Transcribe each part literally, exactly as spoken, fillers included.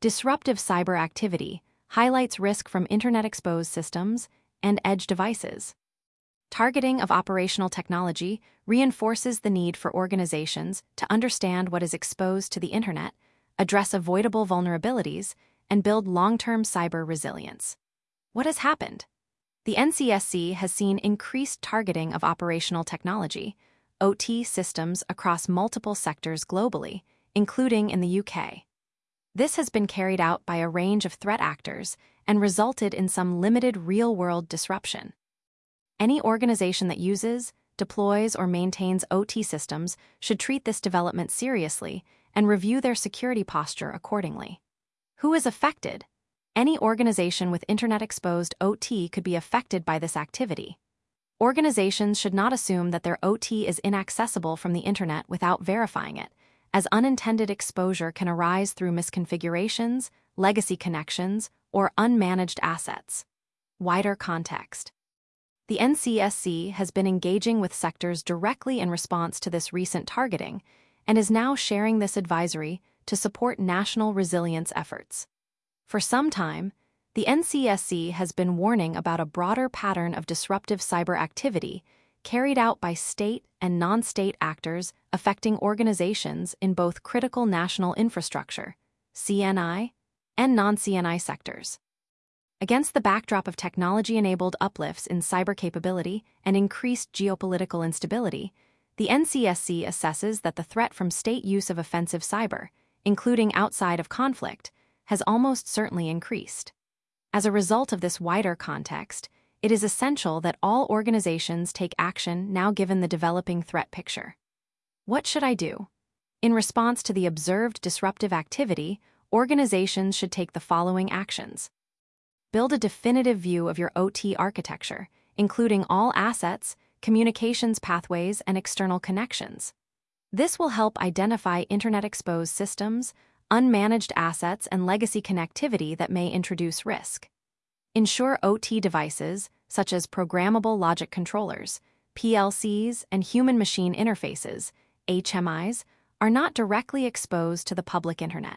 Disruptive cyber activity highlights risk from internet-exposed systems and edge devices. Targeting of operational technology reinforces the need for organizations to understand what is exposed to the internet, address avoidable vulnerabilities, and build long-term cyber resilience. What has happened? The N C S C has seen increased targeting of operational technology, O T systems across multiple sectors globally, including in the U K. This has been carried out by a range of threat actors and resulted in some limited real-world disruption. Any organization that uses, deploys, or maintains O T systems should treat this development seriously and review their security posture accordingly. Who is affected? Any organization with internet-exposed O T could be affected by this activity. Organizations should not assume that their O T is inaccessible from the internet without verifying it, as unintended exposure can arise through misconfigurations, legacy connections, or unmanaged assets. Wider context. The N C S C has been engaging with sectors directly in response to this recent targeting and is now sharing this advisory to support national resilience efforts. For some time, the N C S C has been warning about a broader pattern of disruptive cyber activity carried out by state and non-state actors affecting organizations in both critical national infrastructure, C N I, and non-C N I sectors. Against the backdrop of technology-enabled uplifts in cyber capability and increased geopolitical instability, the N C S C assesses that the threat from state use of offensive cyber, including outside of conflict, has almost certainly increased. As a result of this wider context, it is essential that all organizations take action now given the developing threat picture. What should I do? In response to the observed disruptive activity, organizations should take the following actions. Build a definitive view of your O T architecture, including all assets, communications pathways, and external connections. This will help identify internet-exposed systems, unmanaged assets, and legacy connectivity that may introduce risk. Ensure O T devices, such as programmable logic controllers, P L Cs, and human-machine interfaces, H M Is, are not directly exposed to the public internet.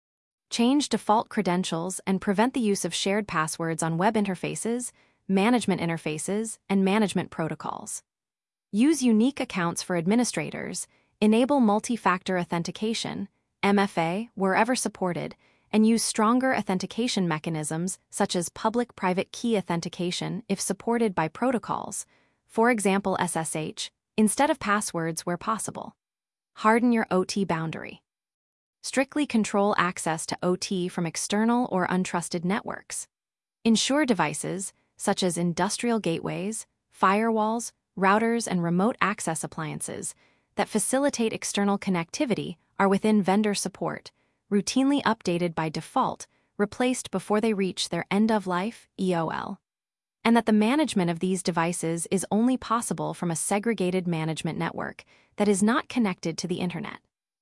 Change default credentials and prevent the use of shared passwords on web interfaces, management interfaces, and management protocols. Use unique accounts for administrators, enable multi-factor authentication, M F A, wherever supported, and use stronger authentication mechanisms such as public-private key authentication if supported by protocols, for example S S H, instead of passwords where possible. Harden your O T boundary. Strictly control access to O T from external or untrusted networks. Ensure devices, such as industrial gateways, firewalls, routers, and remote access appliances, that facilitate external connectivity are within vendor support, routinely updated by default, replaced before they reach their end-of-life E O L. And that the management of these devices is only possible from a segregated management network that is not connected to the internet.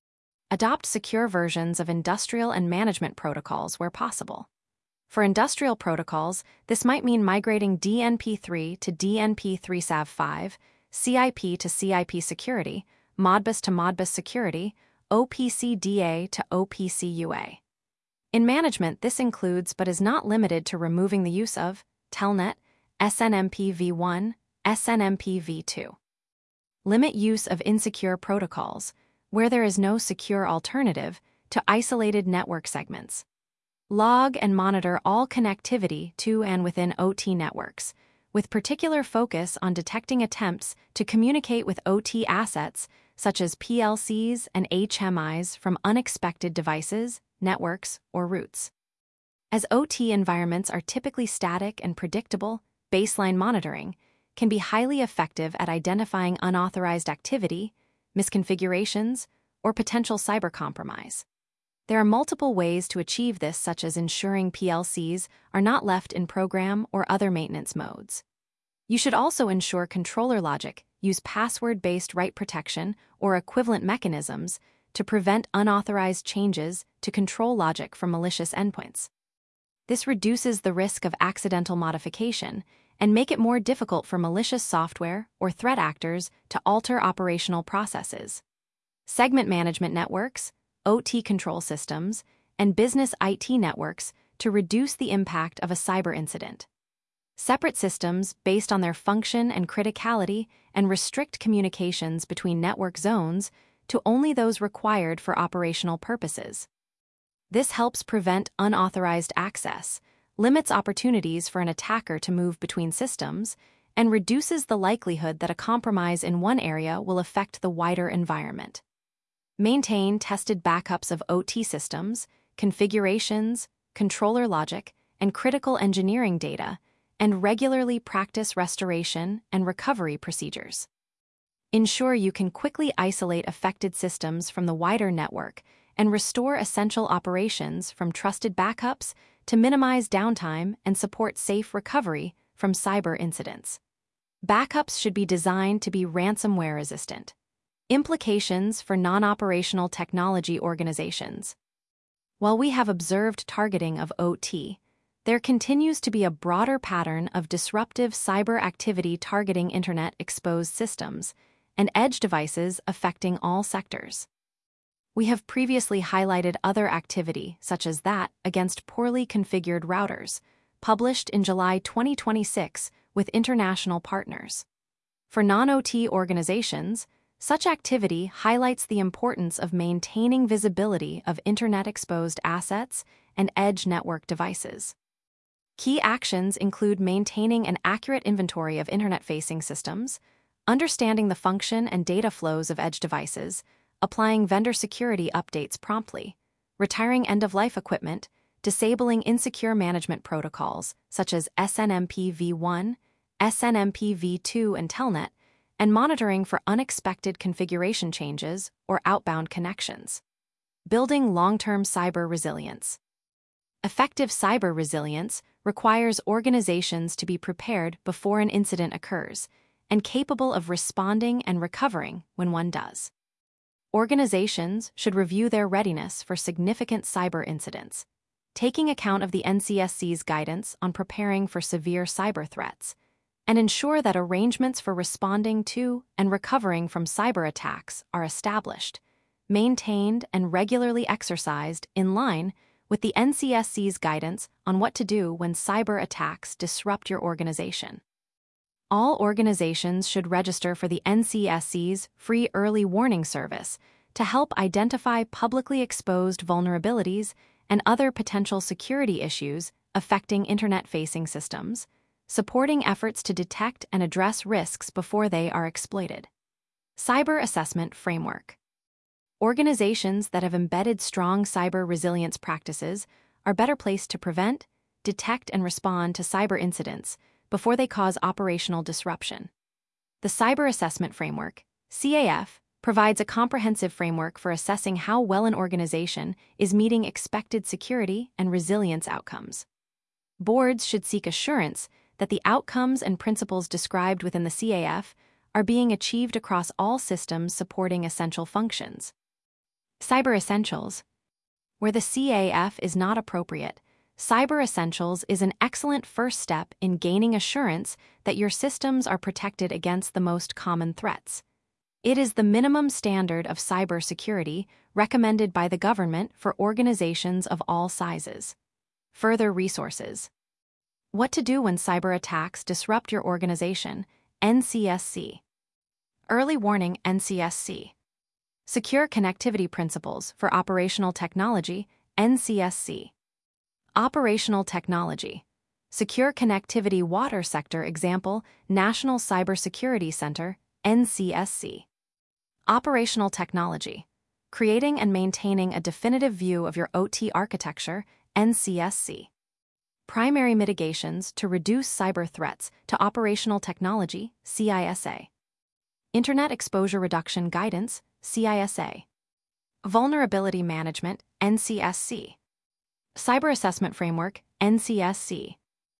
Adopt secure versions of industrial and management protocols where possible. For industrial protocols, this might mean migrating D N P three to D N P three S A V five, C I P to C I P security, Modbus to Modbus security, O P C D A to O P C U A. In management, this includes but is not limited to removing the use of Telnet, S N M P v one, S N M P v two. Limit use of insecure protocols, where there is no secure alternative, to isolated network segments. Log and monitor all connectivity to and within O T networks, with particular focus on detecting attempts to communicate with O T assets such as P L Cs and H M Is from unexpected devices, networks, or routes. As O T environments are typically static and predictable, baseline monitoring can be highly effective at identifying unauthorized activity, misconfigurations, or potential cyber compromise. There are multiple ways to achieve this, such as ensuring P L Cs are not left in program or other maintenance modes. You should also ensure controller logic use password-based write protection or equivalent mechanisms to prevent unauthorized changes to control logic from malicious endpoints. This reduces the risk of accidental modification and make it more difficult for malicious software or threat actors to alter operational processes. Segment management networks, O T control systems, and business I T networks to reduce the impact of a cyber incident. Separate systems based on their function and criticality and restrict communications between network zones to only those required for operational purposes. This helps prevent unauthorized access, limits opportunities for an attacker to move between systems, and reduces the likelihood that a compromise in one area will affect the wider environment. Maintain tested backups of O T systems, configurations, controller logic, and critical engineering data, and regularly practice restoration and recovery procedures. Ensure you can quickly isolate affected systems from the wider network and restore essential operations from trusted backups to minimize downtime and support safe recovery from cyber incidents. Backups should be designed to be ransomware resistant. Implications for non-operational technology organizations. While we have observed targeting of O T, there continues to be a broader pattern of disruptive cyber activity targeting Internet-exposed systems and edge devices affecting all sectors. We have previously highlighted other activity, such as that against poorly configured routers, published in July twenty twenty-six with international partners. For non-O T organizations, such activity highlights the importance of maintaining visibility of Internet-exposed assets and edge network devices. Key actions include maintaining an accurate inventory of Internet-facing systems, understanding the function and data flows of edge devices, applying vendor security updates promptly, retiring end-of-life equipment, disabling insecure management protocols such as S N M P v one, S N M P v two, and Telnet, and monitoring for unexpected configuration changes or outbound connections. Building long-term cyber resilience. Effective cyber resilience requires organizations to be prepared before an incident occurs and capable of responding and recovering when one does. Organizations should review their readiness for significant cyber incidents, taking account of the N C S C's guidance on preparing for severe cyber threats, and ensure that arrangements for responding to and recovering from cyber attacks are established, maintained, and regularly exercised in line with the N C S C's guidance on what to do when cyber attacks disrupt your organization. All organizations should register for the N C S C's free early warning service to help identify publicly exposed vulnerabilities and other potential security issues affecting Internet-facing systems, supporting efforts to detect and address risks before they are exploited. Cyber Assessment Framework. Organizations that have embedded strong cyber resilience practices are better placed to prevent, detect, and respond to cyber incidents before they cause operational disruption. The Cyber Assessment Framework, C A F, provides a comprehensive framework for assessing how well an organization is meeting expected security and resilience outcomes. Boards should seek assurance that the outcomes and principles described within the C A F are being achieved across all systems supporting essential functions. Cyber Essentials. Where the C A F is not appropriate, Cyber Essentials is an excellent first step in gaining assurance that your systems are protected against the most common threats. It is the minimum standard of cybersecurity recommended by the government for organizations of all sizes. Further resources. What to do when cyber attacks disrupt your organization, N C S C. Early Warning, N C S C. Secure Connectivity Principles for Operational Technology, N C S C. Operational Technology. Secure Connectivity Water Sector Example, National Cybersecurity Center, N C S C. Operational Technology. Creating and maintaining a definitive view of your O T architecture, N C S C. Primary Mitigations to Reduce Cyber Threats to Operational Technology, C I S A. Internet Exposure Reduction Guidance, C I S A. Vulnerability Management, N C S C. Cyber Assessment Framework, N C S C.